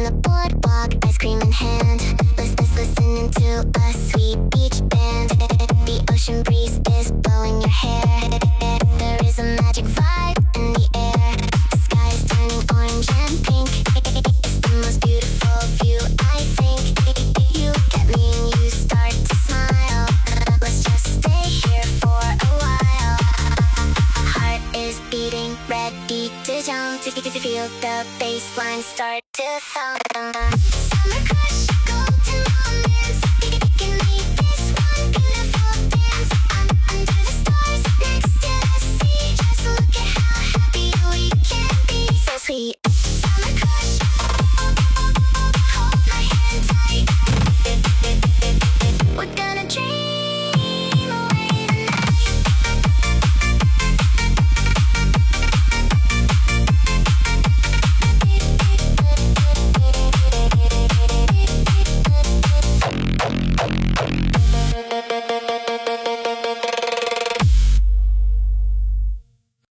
the boardwalk, ice cream in hand. Listening to a sweet beach band. The ocean breeze is blowing your hair. There is a magic vibe in the air. The sky is turning orange and pink. It's the most beautiful view, I think. You get me and you start to smile. Let's just stay here for a while. Heart is beating, ready to jump. Feel the bass line start to thump.